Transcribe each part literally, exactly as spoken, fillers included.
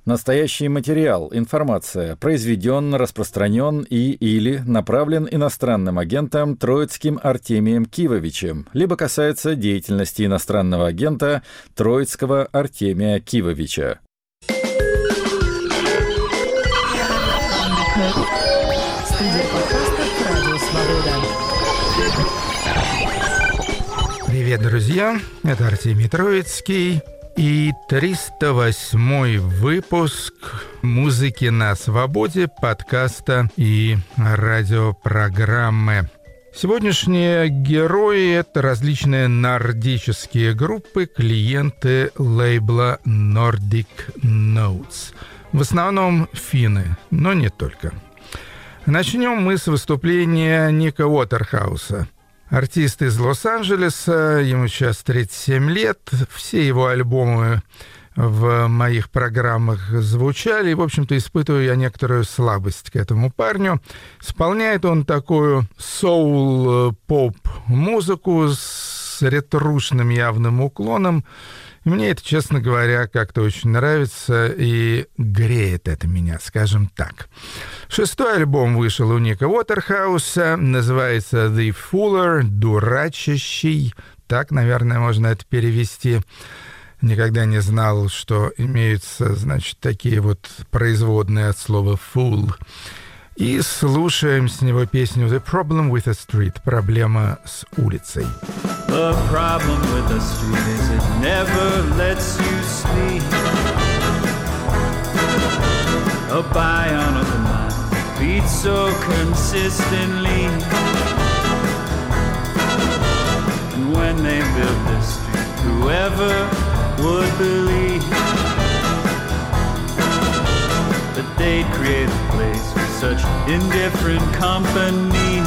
Настоящий материал, информация произведен, распространен и или направлен иностранным агентом Троицким Артемием Кивовичем, либо касается деятельности иностранного агента Троицкого Артемия Кивовича. Привет, друзья! Это Артемий Троицкий и триста восьмой выпуск «Музыки на свободе» подкаста и радиопрограммы. Сегодняшние герои — это различные нордические группы, клиенты лейбла Nordic Notes. В основном финны, но не только. Начнем мы с выступления Ника Уотерхауса. Артист из Лос-Анджелеса, ему сейчас тридцать семь лет, все его альбомы в моих программах звучали, и, в общем-то, испытываю я некоторую слабость к этому парню. Исполняет он такую соул-поп-музыку с ретрушным явным уклоном. Мне это, честно говоря, как-то очень нравится и греет это меня, скажем так. Шестой альбом вышел у Ника Уотерхауса, называется «The Fooler», «Дурачащий». Так, наверное, можно это перевести. Никогда не знал, что имеются, значит, такие вот производные от слова «fool». И слушаем с него песню «The Problem with the Street», «Проблема с улицей». The problem with the street is it never lets you sleep. A bionicle mind beats so consistently. And when they built this street, whoever would believe that they'd create a place for such indifferent company.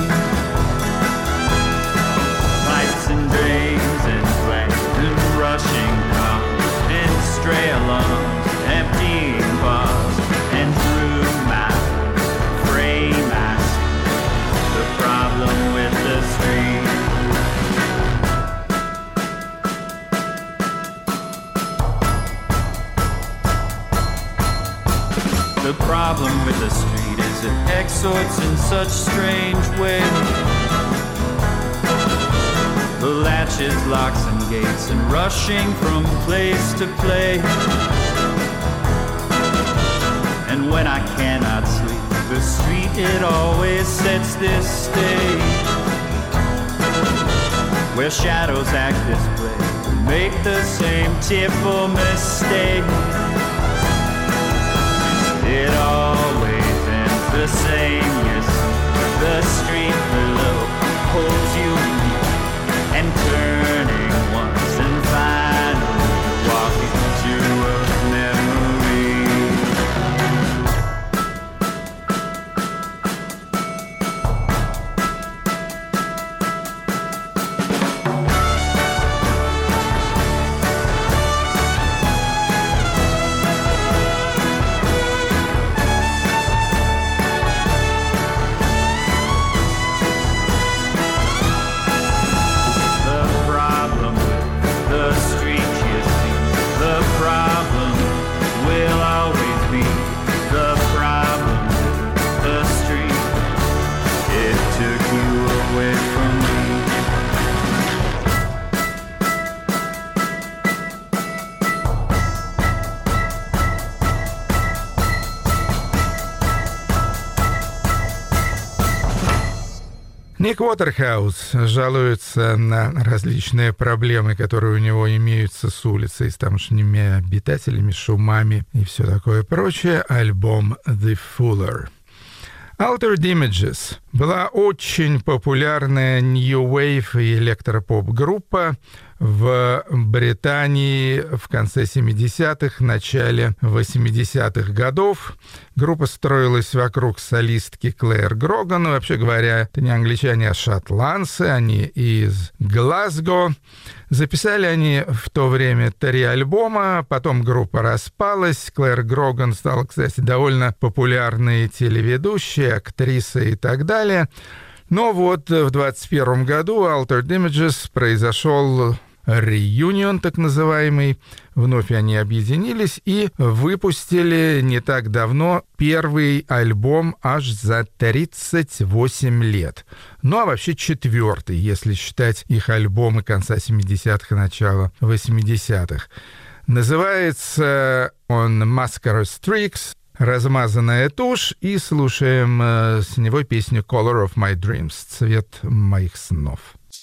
Lights and drains and flags and rushing cars and stray alarms, emptying bars and through my frame I see the problem with the street. The problem with the street is it exhorts in such strange ways. The latches, locks and gates and rushing from place to place. And when I cannot sleep, the street it always sets this stage where shadows act this play, make the same tearful mistake. It always ends the same, yes. The street below holds you and turning once and finally walking to a memory. Ник Уотерхаус жалуется на различные проблемы, которые у него имеются с улицей, с тамошними обитателями, шумами и все такое прочее. Альбом «The Fooler». Altered Images была очень популярная New Wave и электропоп-группа в Британии в конце семидесятых, начале восьмидесятых годов. Группа строилась вокруг солистки Клэр Гроган. Вообще говоря, это не англичане, а шотландцы. Они из Глазго. Записали они в то время три альбома, потом группа распалась. Клэр Гроган стала, кстати, довольно популярной телеведущей, актрисой и так далее. Но вот в двадцать первом году Altered Images произошел реюнион так называемый. Вновь они объединились и выпустили не так давно первый альбом аж за тридцать восемь лет. Ну а вообще четвертый, если считать их альбомы конца семидесятых и начала восьмидесятых. Называется он «Mascara Streaks», «Размазанная тушь», и слушаем э, с него песню «Color of My Dreams», «Цвет моих снов».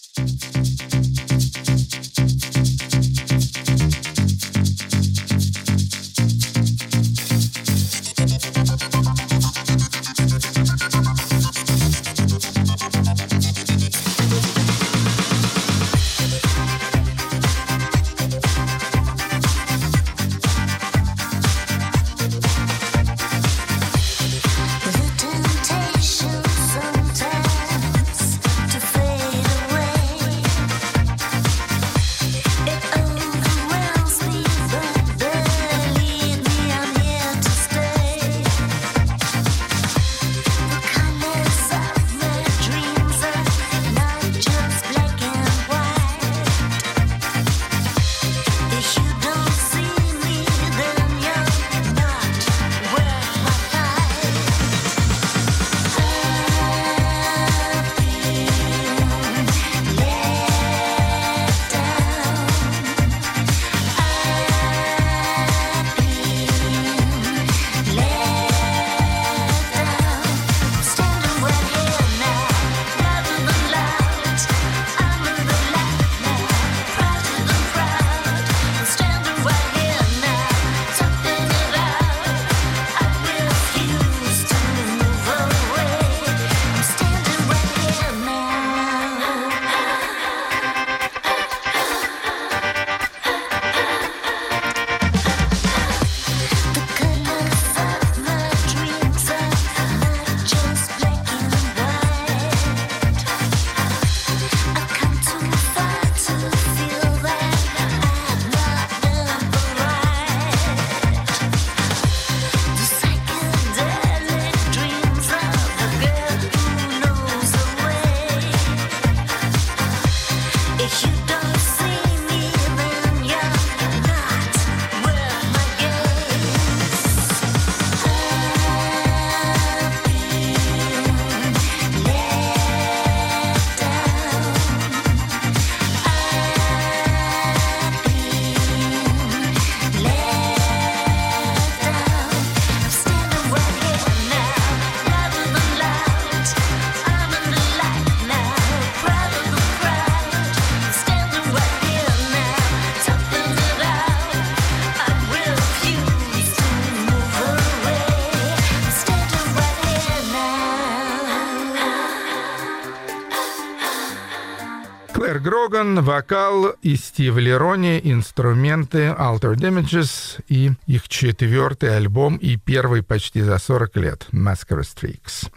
Клэр Гроган, вокал, и Стив Лерони, инструменты, Altered Images, и их четвертый альбом и первый почти за сорок лет, Mascara Streaks.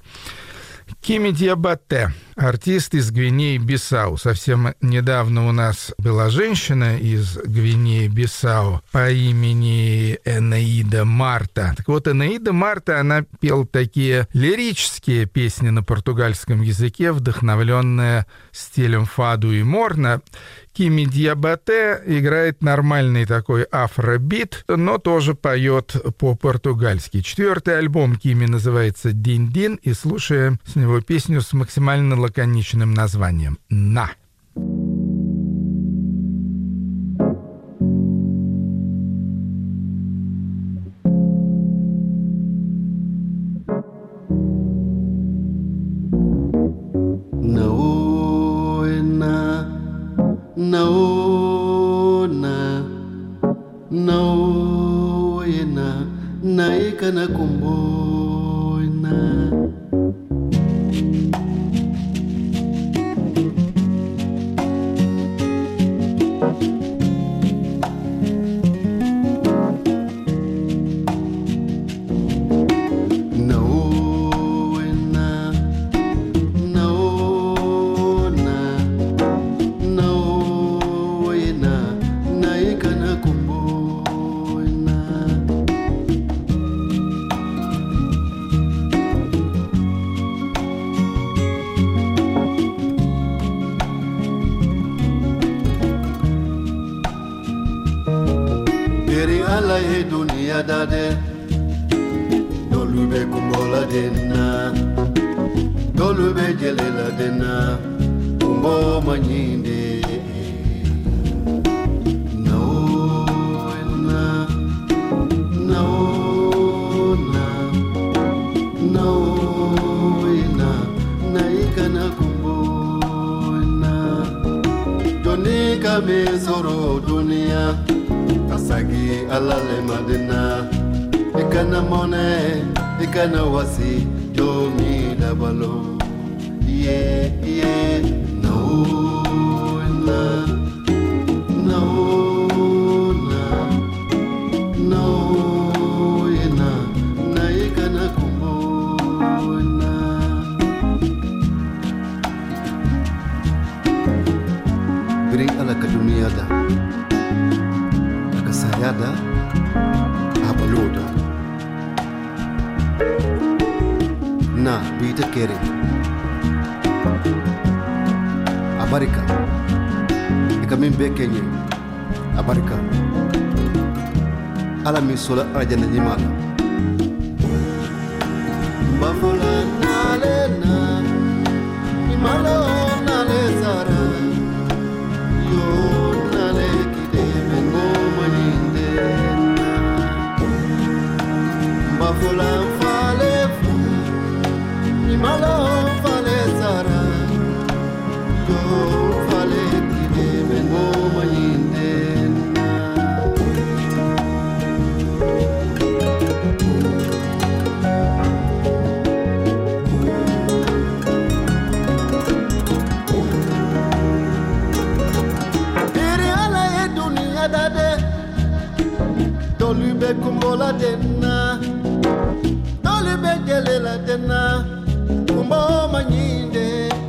Кими Диабате, артист из Гвинеи-Бисау. Совсем недавно у нас была женщина из Гвинеи-Бисау по имени Энеида Марта. Так вот, Энеида Марта, она пела такие лирические песни на португальском языке, вдохновленные стилем фаду и морна. Кими Диабате играет нормальный такой афробит, но тоже поет по-португальски. Четвертый альбом Кими называется «Дин-Дин», и слушаем с него песню с максимально лаконичным названием «На». Naona naoyena naika na kumboina dade dolube kumbola denna dolube jelela denna kumbo manyinde no na no na no na naikana kumbo na donika mesoro dunia kasagi alale madina ikana mone ikana wasi jomi dabalo yeah yeah no na no na no na na ikana kumbo na bring ala ka dunia da sayada abaloda na bita kere abarika ikamin bekenye abarika ala mi sola arjana nyimala bafola nale na imala nale zara yo nale kide mengo Bafula fale fu, imalo fale zara, yo fale kide mengo mayinde Iri ala ye dunia dade, dolube kumbola denna. La dena kumbo manyinde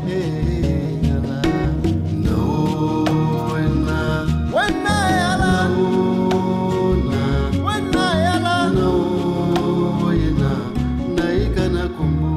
no na wena yala no na wena yala no na naikana kumbo.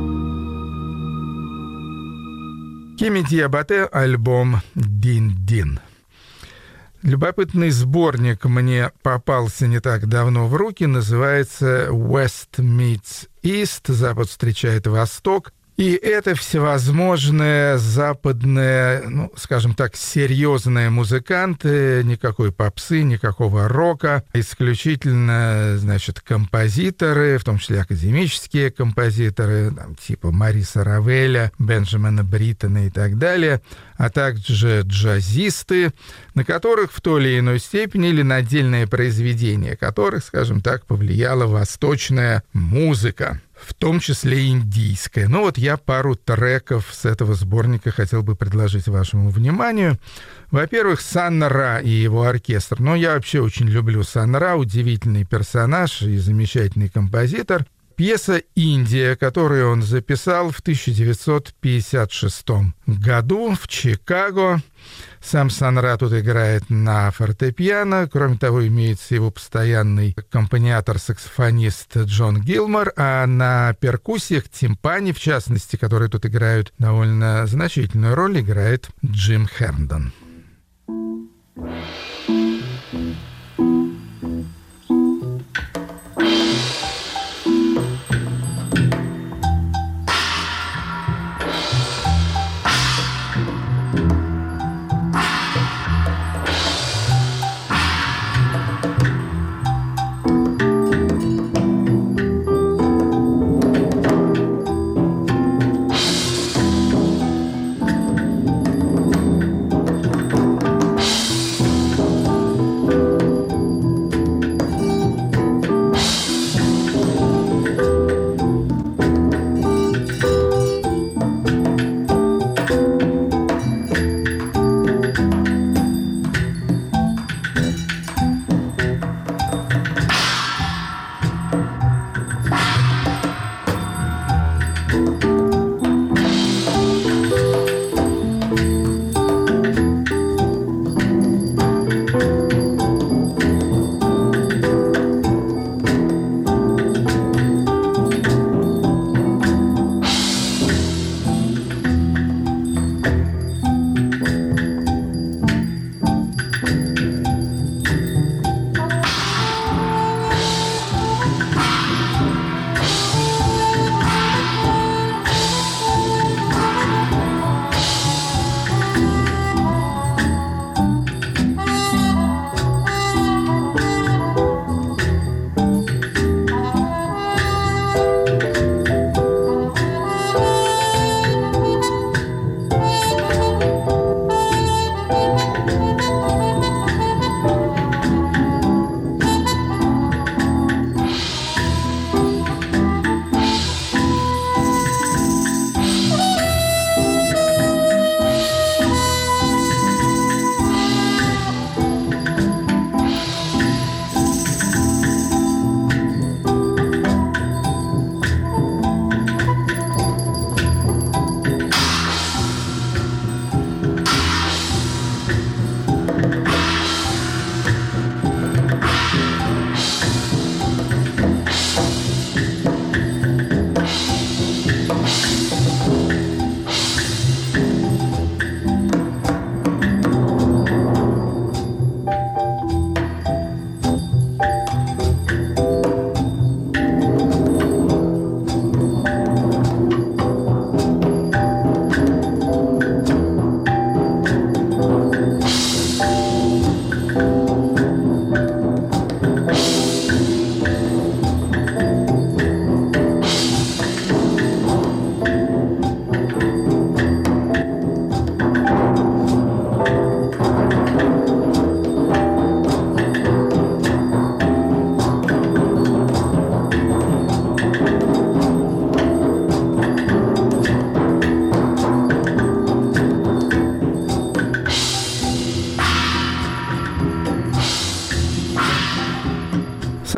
Кемити Абате, альбом «Дин-Дин». Любопытный сборник мне попался не так давно в руки, называется «West Meets East», «Запад встречает Восток». И это всевозможные западные, ну, скажем так, серьезные музыканты, никакой попсы, никакого рока, исключительно, значит, композиторы, в том числе академические композиторы, там, типа Мариса Равеля, Бенджамина Бриттона и так далее, а также джазисты, на которых в той или иной степени или на отдельные произведения которых, скажем так, повлияла восточная музыка, в том числе индийская. Ну вот я пару треков с этого сборника хотел бы предложить вашему вниманию. Во-первых, Санна Ра и его оркестр. Ну, я вообще очень люблю Санна Ра, удивительный персонаж и замечательный композитор. Пьеса «Индия», которую он записал в тысяча девятьсот пятьдесят шестом году в Чикаго. Сам Санна Ра тут играет на фортепиано. Кроме того, имеется его постоянный аккомпаниатор-саксофонист Джон Гилмор, а на перкуссиях, тимпане, в частности, которые тут играют довольно значительную роль, играет Джим Херндон.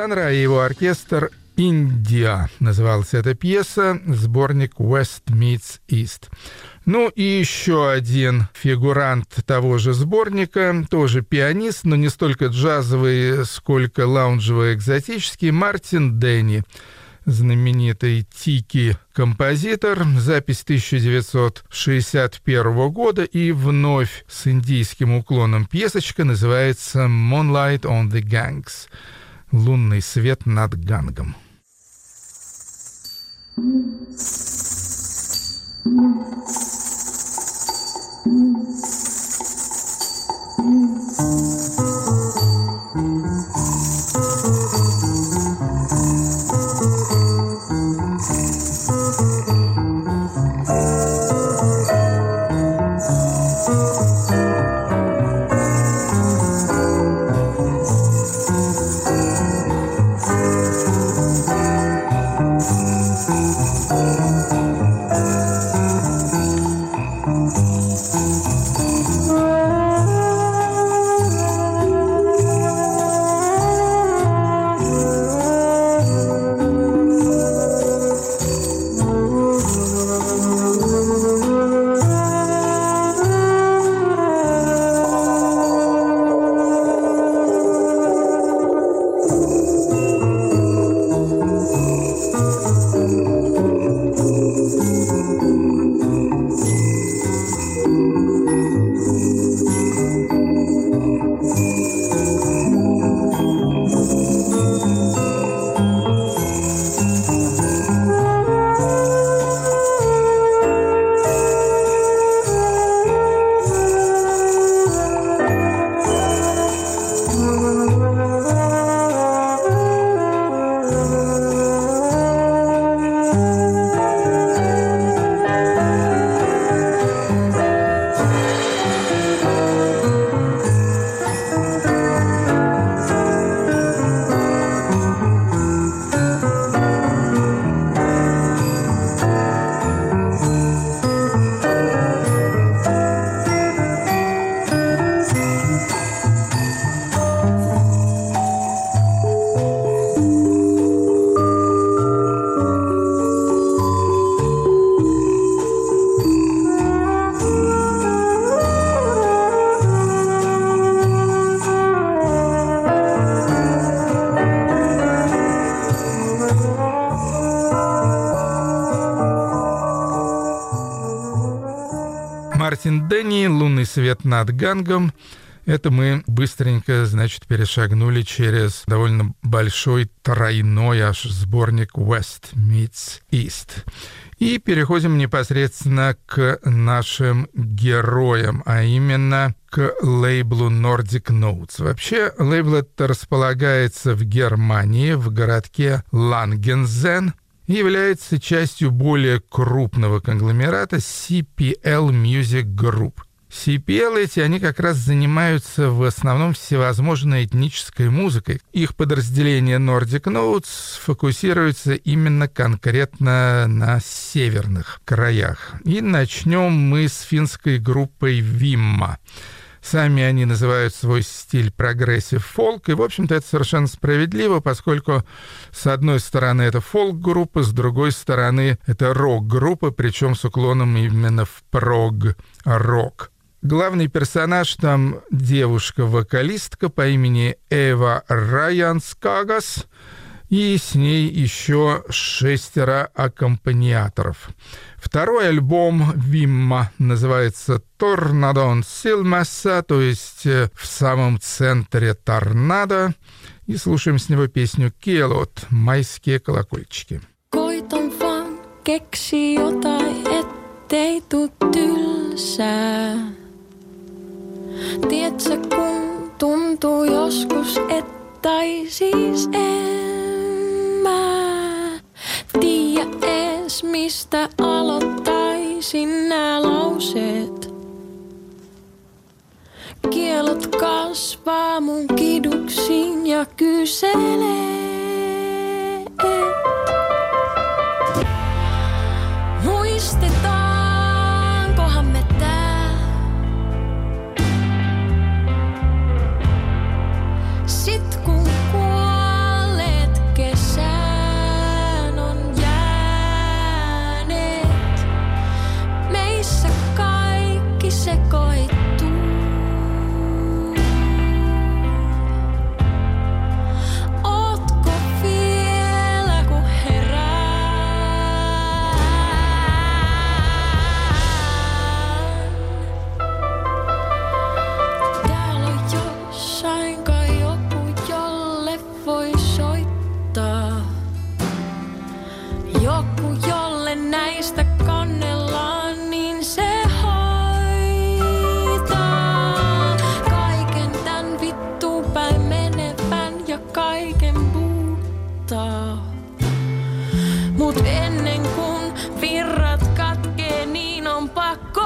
жанра, а его оркестр «Индия» называлась эта пьеса, сборник «West Meets East». Ну и еще один фигурант того же сборника, тоже пианист, но не столько джазовый, сколько лаунжево-экзотический, Мартин Денни, знаменитый тики-композитор, запись тысяча девятьсот шестьдесят первого года, и вновь с индийским уклоном пьесочка называется «Moonlight on the Ganges» — «Лунный свет над Гангом». Мартин Денни, «Лунный свет над Гангом». Это мы быстренько, значит, перешагнули через довольно большой тройной аж сборник «West Meets East». И переходим непосредственно к нашим героям, а именно к лейблу Nordic Notes. Вообще, лейбл этот располагается в Германии, в городке Лангензен, и является частью более крупного конгломерата си пи эл Music Group. си пи эл эти, они как раз занимаются в основном всевозможной этнической музыкой. Их подразделение Nordic Notes фокусируется именно конкретно на северных краях. И начнем мы с финской группой Vimma. Сами они называют свой стиль прогрессив-фолк, и, в общем-то, это совершенно справедливо, поскольку, с одной стороны, это фолк-группа, с другой стороны, это рок-группа, причем с уклоном именно в прог-рок. Главный персонаж там девушка-вокалистка по имени Эва Раянскагас, и с ней еще шестеро аккомпаниаторов. Второй альбом Vimma называется «Tornadon Silmässä», то есть в самом центре торнадо, и слушаем с него песню «Kielot» — «Майские колокольчики». Koitan vaan keksi jotain, ettei tuu tylsää. Tiedätkö, kun tuntuu joskus, että ei siis en mä tiedä ees, mistä aloittaisin nää lauseet. Kielot kasvaa mun kiduksiin ja kyselee. Muistetaankohan me tää? Sit kun kuolen Ennen kuin virrat katkee, niin on pakko.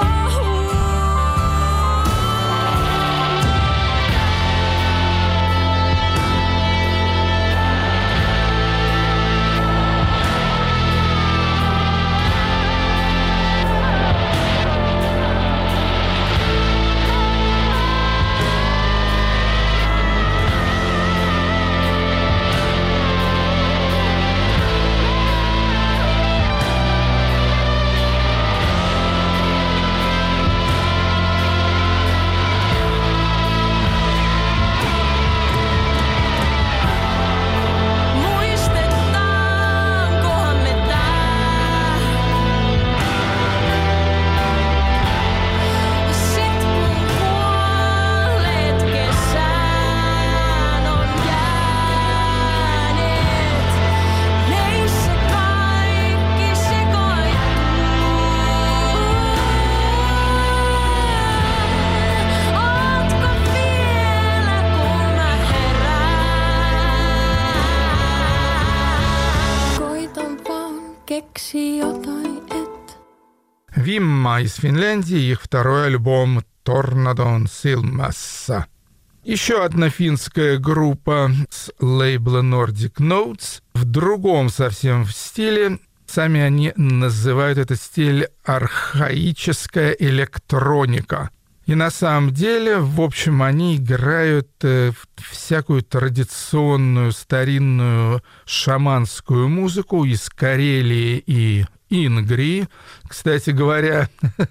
Vimma из Финляндии, их второй альбом «Tornadon Silmassa». Еще одна финская группа с лейбла Nordic Notes в другом совсем стиле. Сами они называют этот стиль архаическая электроника. И на самом деле, в общем, они играют э, всякую традиционную старинную шаманскую музыку из Карелии и Ингрии, кстати говоря,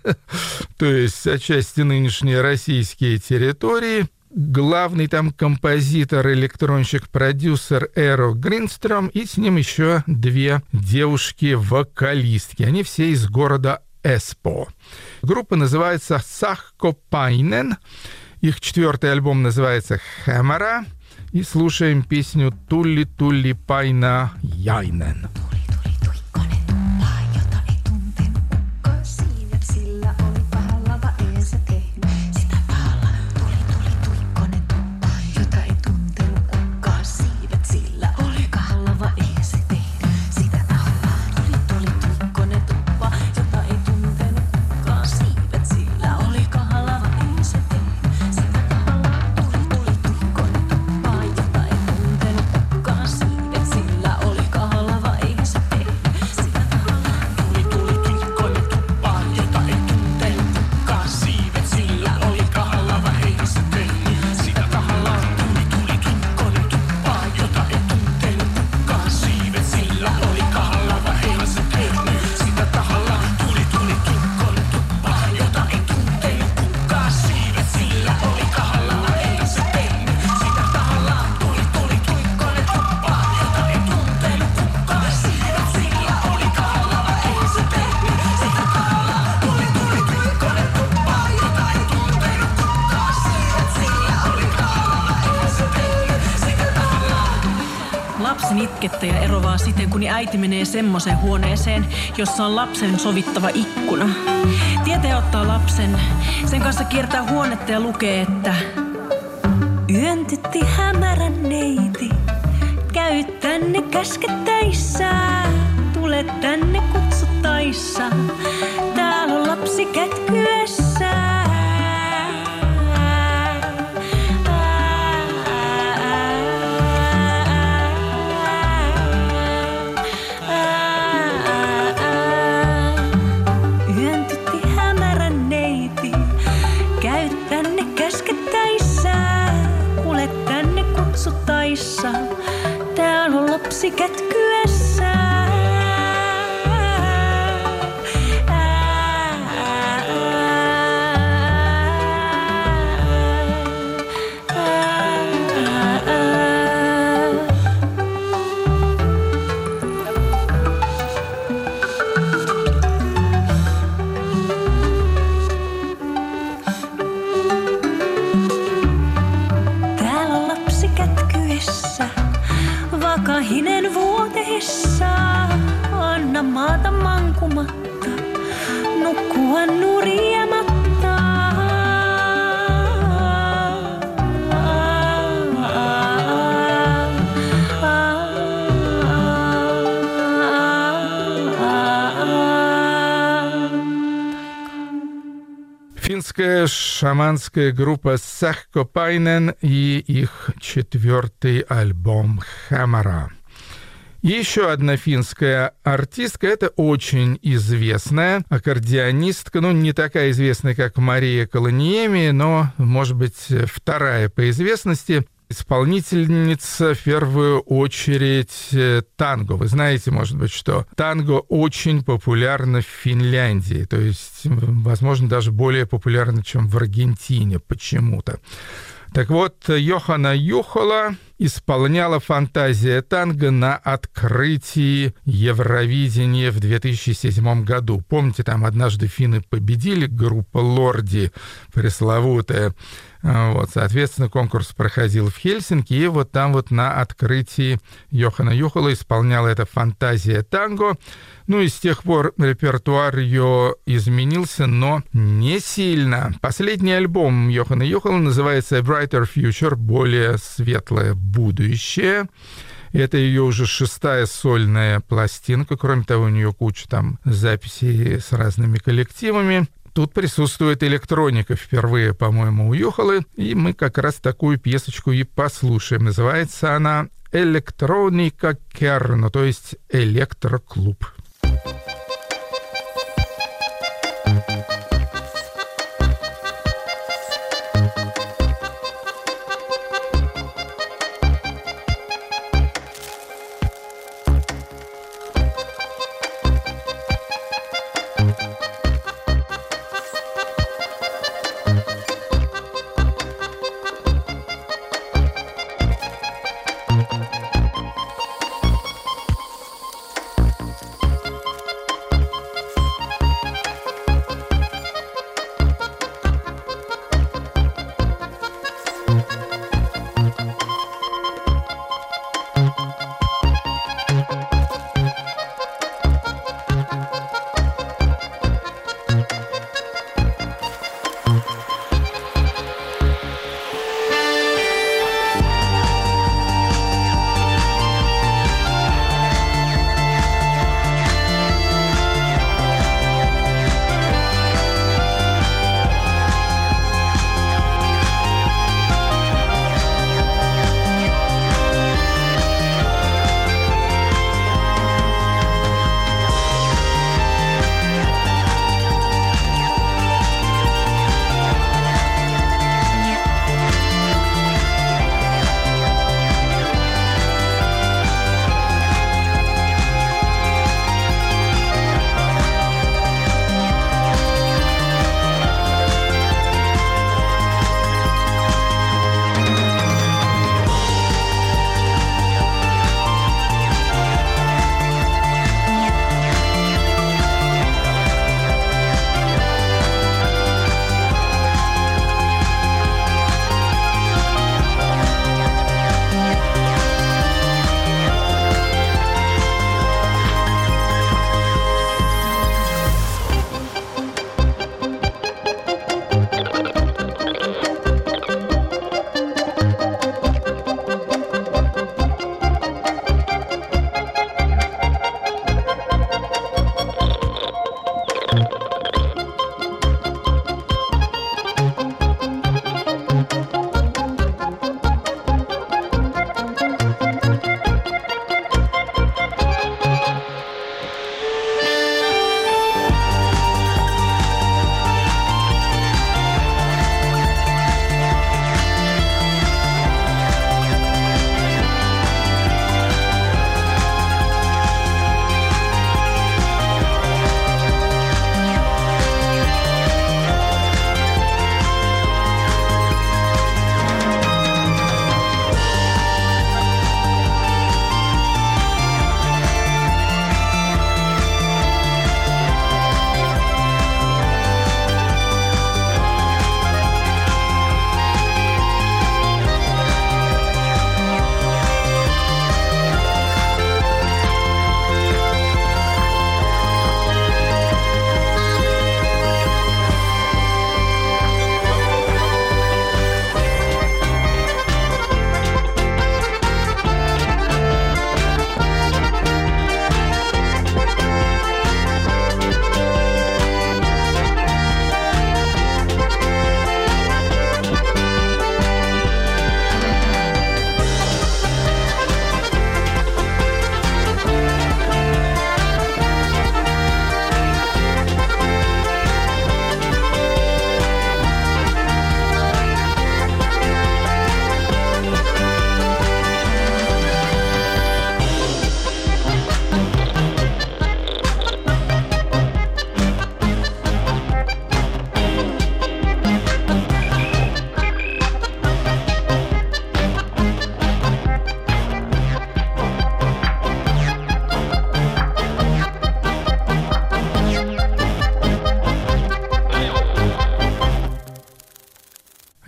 то есть отчасти нынешние российские территории. Главный там композитор, электронщик, продюсер Эро Гринстром, и с ним еще две девушки-вокалистки. Они все из города Эспо. Группа называется Сахкопайнен. Их четвертый альбом называется «Хэмера». И слушаем песню «Тулли Тулли Пайна Яйнен». Itkettä ja eroaa siten, kun äiti menee semmoiseen huoneeseen, jossa on lapsen sovittava ikkuna. Tietää ottaa lapsen, sen kanssa kiertää huonetta ja lukee, että yön tytti hämärän neiti, käy tänne käskettäissä, tule tänne kutsuttaissa, täällä on lapsi kätkyessä. Täällä on lapsi kätkyessä. Финская шаманская группа Sähköpäinen и их четвертый альбом «Хамара». И еще одна финская артистка, это очень известная аккордеонистка, ну, не такая известная, как Мария Колониеми, но, может быть, вторая по известности, исполнительница в первую очередь танго. Вы знаете, может быть, что танго очень популярно в Финляндии, то есть, возможно, даже более популярно, чем в Аргентине почему-то. Так вот, Йоханна Юхола исполняла «Фантазия танго» на открытии Евровидения в две тысячи седьмом году. Помните, там однажды финны победили, группа «Лорди» пресловутая. Вот, соответственно, конкурс проходил в Хельсинки, и вот там вот на открытии Йоханна Юхола исполняла эта «Фантазия танго». Ну и с тех пор репертуар ее изменился, но не сильно. Последний альбом Йоханна Юхола называется «A Brighter Future», более светлое будущее. Это ее уже шестая сольная пластинка. Кроме того, у нее куча там записей с разными коллективами. Тут присутствует электроника впервые, по-моему, у Юхолы, и мы как раз такую песочку и послушаем. Называется она «Электроника Керно», то есть «Электроклуб».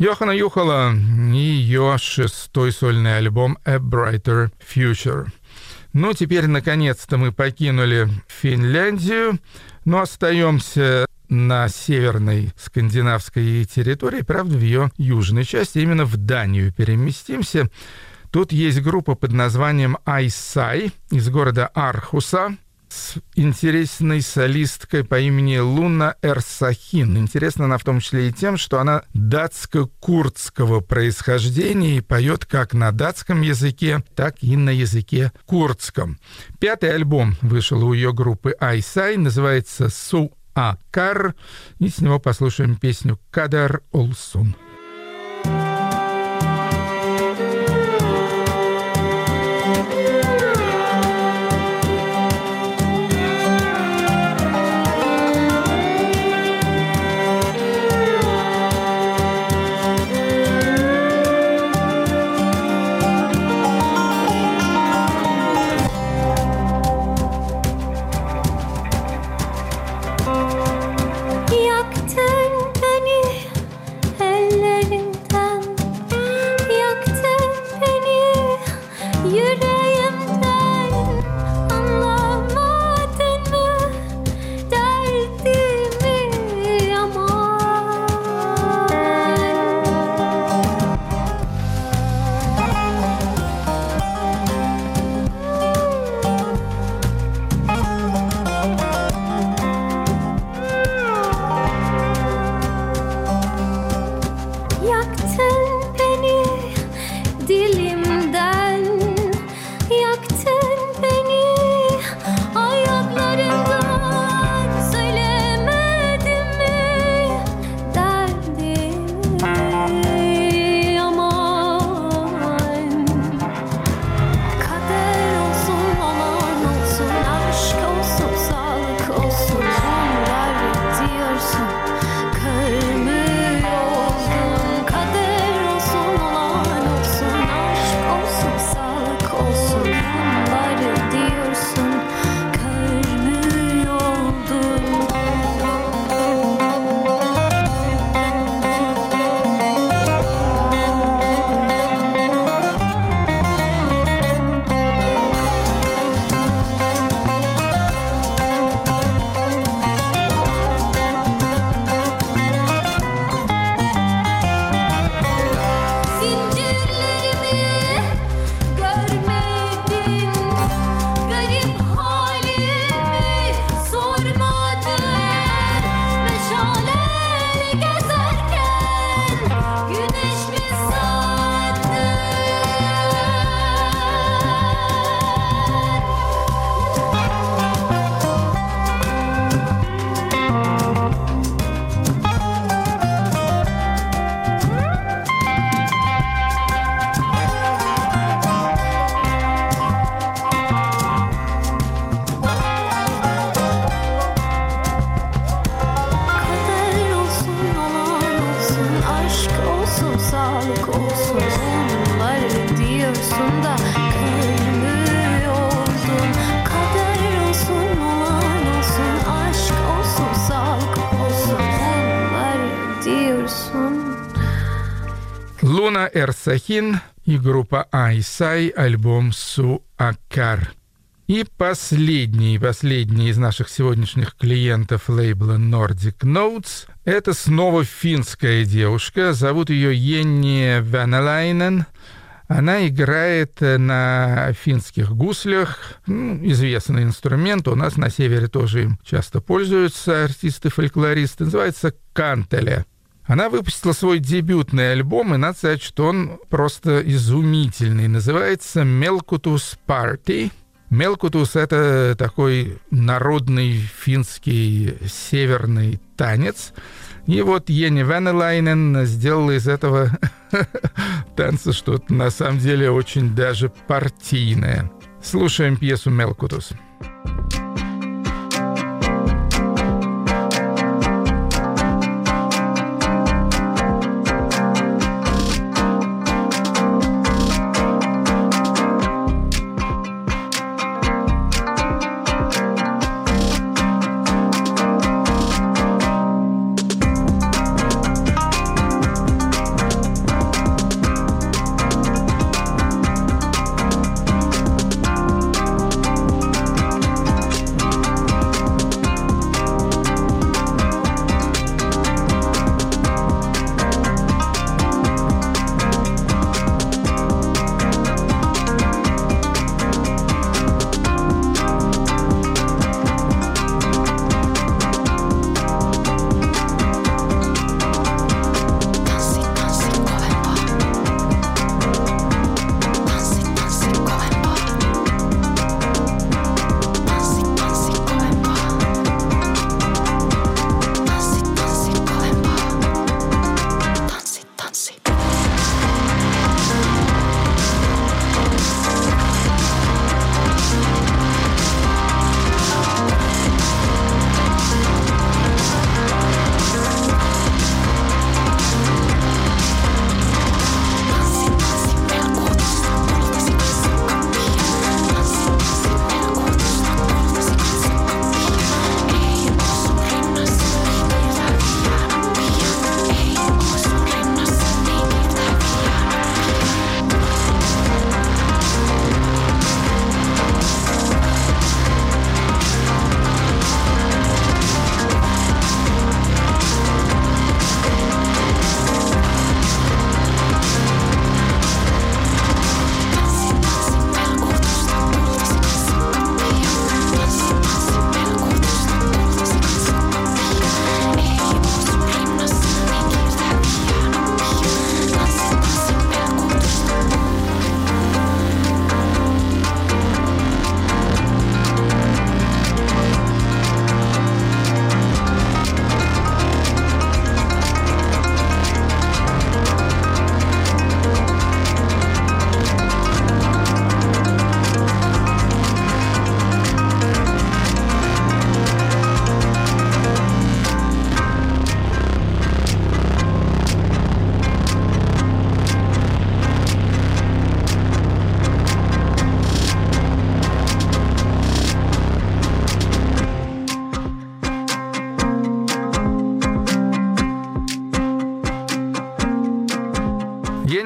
Йохана Юхала и ее шестой сольный альбом «A Brighter Future». Ну, теперь, наконец-то, мы покинули Финляндию, но остаемся на северной скандинавской территории, правда, в ее южной части, именно в Данию переместимся. Тут есть группа под названием Айсай из города Архуса с интересной солисткой по имени Луна Эрсахин. Интересна она в том числе и тем, что она датско-курдского происхождения и поет как на датском языке, так и на языке курдском. Пятый альбом вышел у ее группы Айсай, называется «Су Акар», и с него послушаем песню «Кадар Олсун». Yaktın beni ellerinden, yaktın beni yüreğimden. Anlamadın mı derdimi aman? Yaktın beni dilimden, yaktın beni ayaklarımdan. Söylemedim mi derdimi aman? Kader olsun, aman olsun, aşk olsun, sağlık olsun. Bunlar diyorsun, kör mü oldun? Kader olsun, aman olsun, aşk olsun, sağlık olsun. Bunlar diyorsun, kör mü oldun? Zincirlerimi görmedin, garip halimi sormadın. Meşaleyle gezerken güneş mi sandın? Kader olsun, aman olsun, aşk olsun, sağlık olsun. Bunları diyorsun da kör mü oldun? Kader olsun, aman olsun, aşk olsun, sağlık olsun. Bunları diyorsun. Луна Эрсахин и группа Айсай, альбом «Су Акар». И последний, последний из наших сегодняшних клиентов лейбла Nordic Notes — это снова финская девушка. Зовут ее Енни Ванелайнен. Она играет на финских гуслях. Ну, известный инструмент. У нас на севере тоже им часто пользуются артисты-фольклористы. Называется кантеле. Она выпустила свой дебютный альбом, и надо сказать, что он просто изумительный. Называется «Melkutus Party». Мелкутус — это такой народный финский северный танец. И вот Енни Ванелайнен сделала из этого танца что-то на самом деле очень даже партийное. Слушаем пьесу «Мелкутус». Kader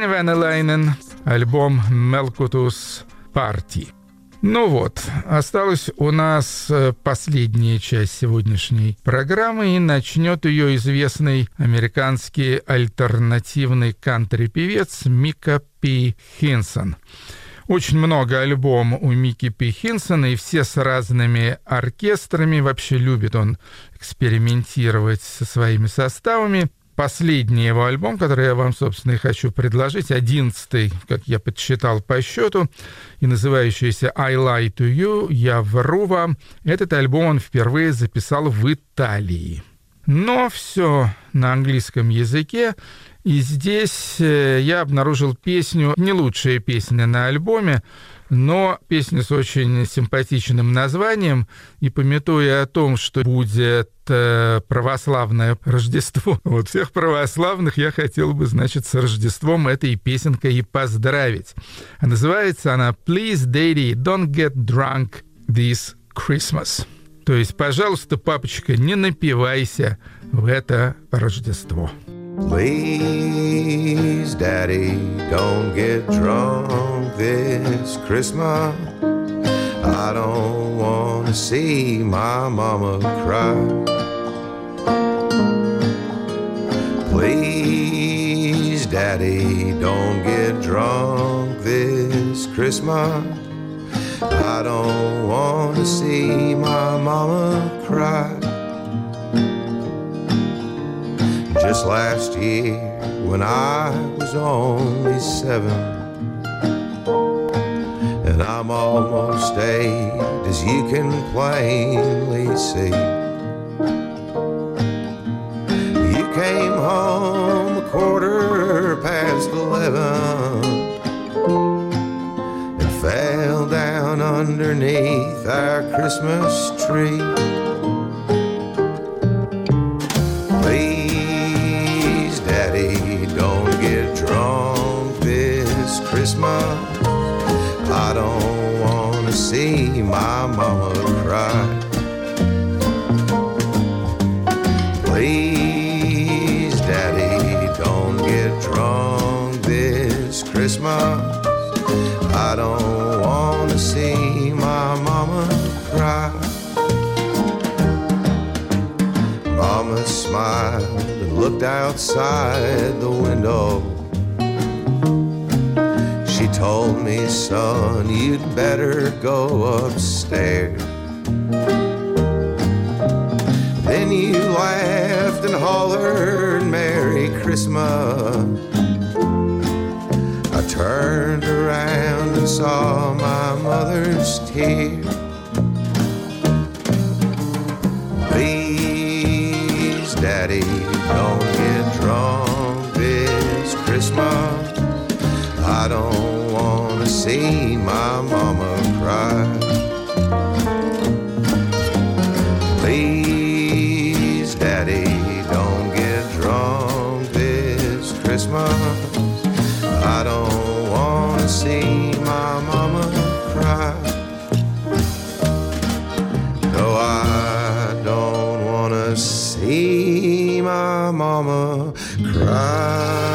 Таня Венелайнен, альбом «Melkutus Party». Ну вот, осталась у нас последняя часть сегодняшней программы, и начнет ее известный американский альтернативный кантри-певец Мика Пи Хинсон. Очень много альбомов у Мики Пи Хинсона, и все с разными оркестрами. Вообще любит он экспериментировать со своими составами. Последний его альбом, который я вам, собственно, и хочу предложить, одиннадцатый, как я подсчитал по счету, и называющийся «I Lie to You», «Я вру вам». Этот альбом он впервые записал в Италии. Но все на английском языке, и здесь я обнаружил песню, не лучшая песня на альбоме, но песня с очень симпатичным названием, и памятуя о том, что будет православное Рождество, вот всех православных я хотел бы, значит, с Рождеством этой песенкой и поздравить. А называется она «Please, Daddy, don't get drunk this Christmas». То есть, пожалуйста, папочка, не напивайся в это Рождество. Please, Daddy, don't get drunk this Christmas. I don't want to see my mama cry. Please, Daddy, don't get drunk this Christmas. I don't want to see my mama cry. Just last year when I was only seven, and I'm almost eight, as you can plainly see, you came home a quarter past eleven and fell down underneath our Christmas tree. Please, Daddy, don't get drunk this Christmas. I don't want to see my mama cry. Please, Daddy, don't get drunk this Christmas. I don't want to see my mama cry. Mama smiled and looked outside the window. She told me, son, you'd better go upstairs. Then you laughed and hollered, Merry Christmas. I turned around and saw my mother's tears. Please, Daddy, don't get drunk this Christmas. I don't want to see my mama cry. Please, Daddy, don't get drunk this Christmas. I don't want to see my mama cry. No, I don't want to see my mama cry.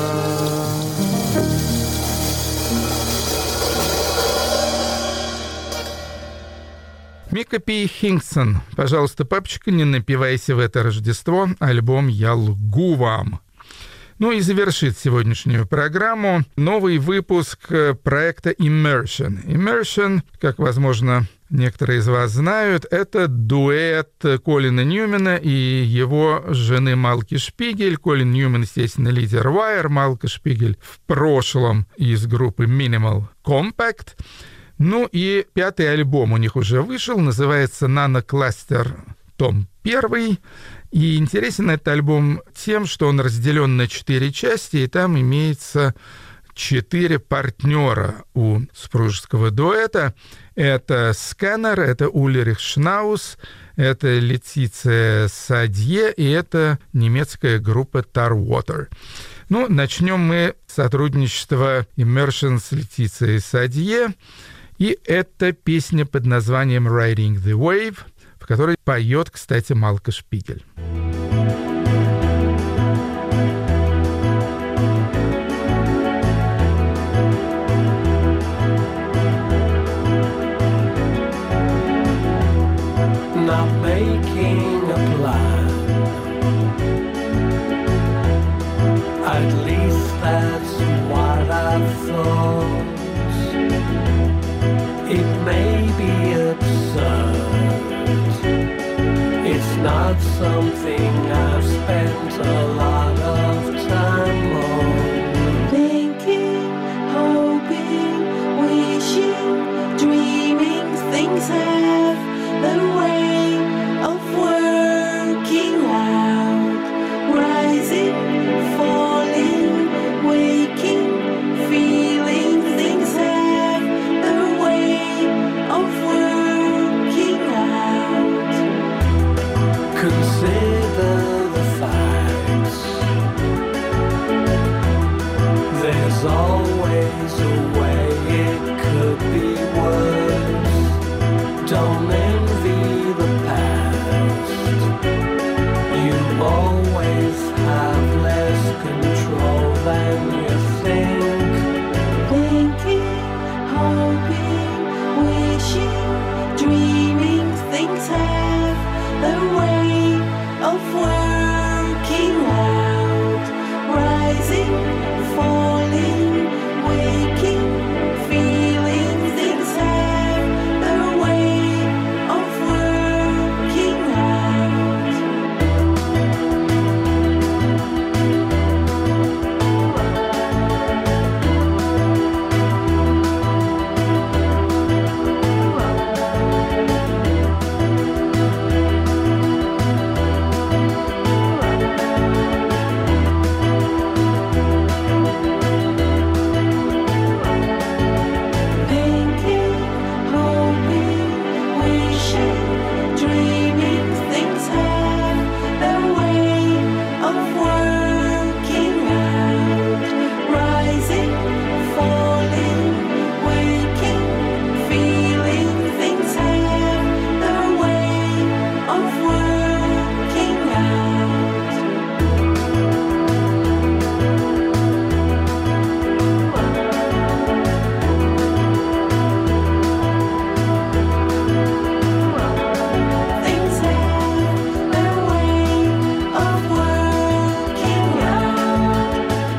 Мика Пи Хинсон, пожалуйста, папочка, не напивайся в это Рождество, альбом «Я лгу вам». Ну и завершит сегодняшнюю программу новый выпуск проекта Immersion. Immersion, как, возможно, некоторые из вас знают, это дуэт Колина Ньюмана и его жены Малки Шпигель. Колин Ньюман, естественно, лидер Wire, Малка Шпигель в прошлом из группы Minimal Compact. Ну и пятый альбом у них уже вышел, называется «Nano Cluster Том один». И интересен этот альбом тем, что он разделен на четыре части, и там имеется четыре партнера у супружеского дуэта. Это Сканер, это Ульрих Шнаус, это Летиция Садье, и это немецкая группа Tarwater. Ну, начнем мы сотрудничество Immersion с Летицией Садье. И это песня под названием «Riding the Wave», в которой поет, кстати, Малка Шпигель. not making a plan. At least that's what I thought. It may be absurd. It's not something I've spent a lot of time on. Thinking, hoping, wishing, dreaming, things have their way of working out. Rising, falling, waking, feeling, things have their way of working out. Consider the facts. There's always a way it could be worse. Don't envy the past. You always have less control than you think. Thinking, hoping, wishing, dreaming, things have their way of working out. Rising, falling, waking, feeling, things have their way of working out. Thinking, hoping, wishing, dreaming, things have their way of working out. Rising, falling, waking, feeling, things have their way of working out. Things have their way of working out.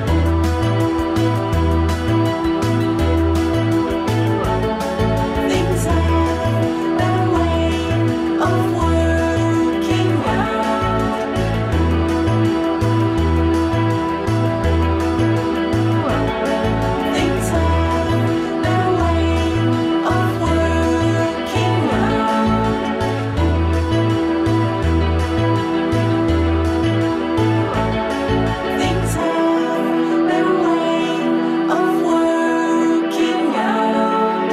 Things have their way of working out. Things have their way of working out. Things have their way of working out.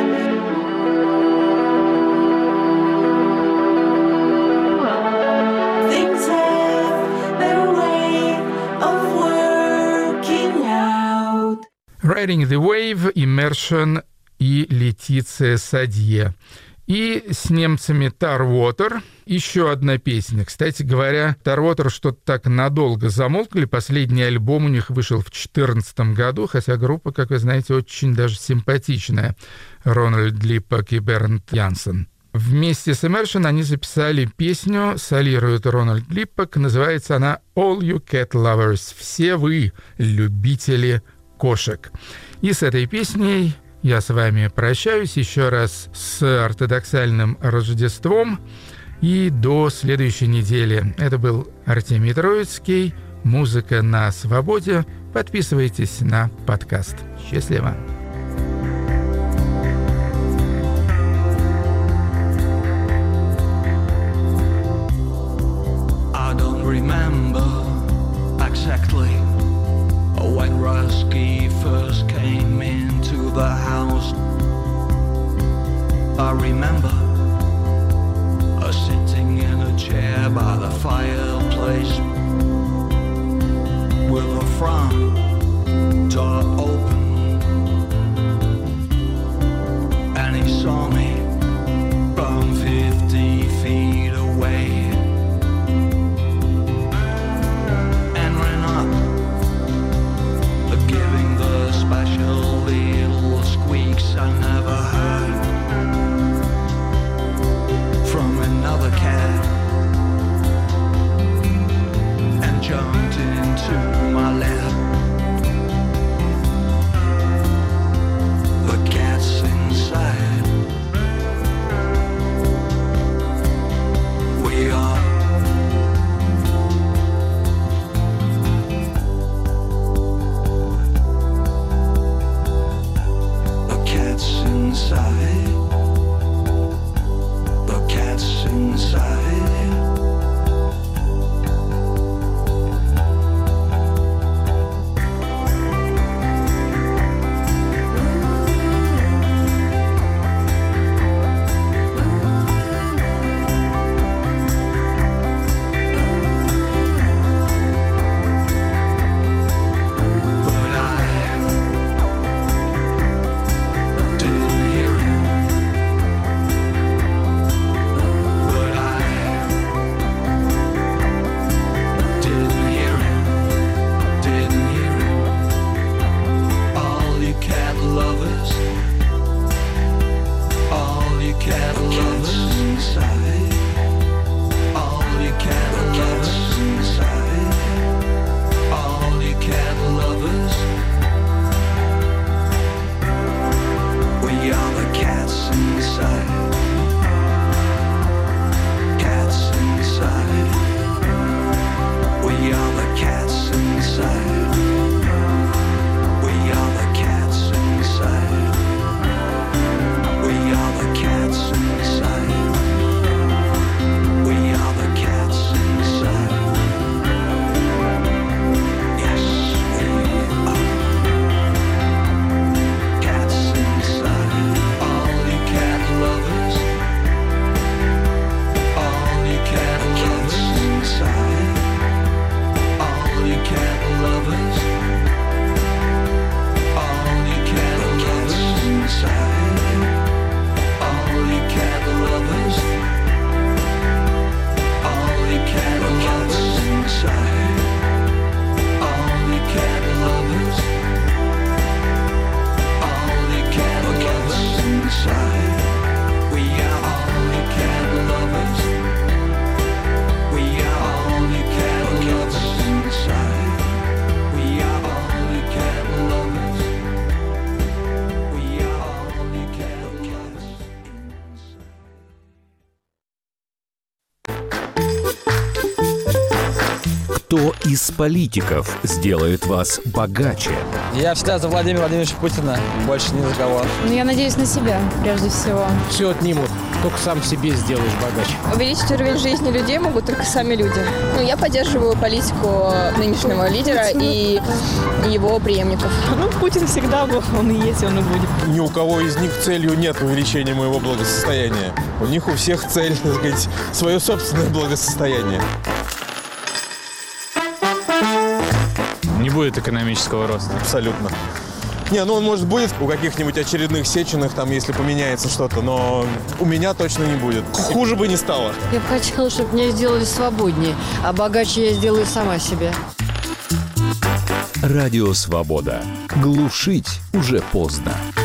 Things have their way of working out. Riding the Wave, Immersion и Летиция Садье. И с немцами Tarwater еще одна песня. Кстати говоря, Tarwater что-то так надолго замолкли. Последний альбом у них вышел в две тысячи четырнадцатом году, хотя группа, как вы знаете, очень даже симпатичная. Рональд Липпак и Бернт Янсен. Вместе с Immersion они записали песню, солирует Рональд Липпак, называется она «All You Cat Lovers» — «Все вы, любители кошек». И с этой песней я с вами прощаюсь еще раз с ортодоксальным Рождеством и до следующей недели. Это был Артемий Троицкий, «Музыка на свободе». Подписывайтесь на подкаст. Счастливо! I don't remember exactly when Rusky first came into the house. I remember us sitting in a chair by the fireplace with the front door open Кто из политиков сделает вас богаче? Я всегда за Владимира Владимировича Путина, больше ни за кого. Ну, я надеюсь на себя, прежде всего. Все отнимут, только сам себе сделаешь богаче. Увеличить уровень жизни людей могут только сами люди. Ну, я поддерживаю политику нынешнего лидера и его преемников. Ну, Путин всегда был, он и есть, он и будет. Ни у кого из них целью нет увеличения моего благосостояния. У них у всех цель, так сказать, свое собственное благосостояние. Не будет экономического роста. Абсолютно. Не, ну он, может, будет у каких-нибудь очередных Сеченых, там, если поменяется что-то, но у меня точно не будет. Хуже бы не стало. Я бы хотела, чтобы меня сделали свободнее, а богаче я сделаю сама себе. Радио «Свобода». Глушить уже поздно.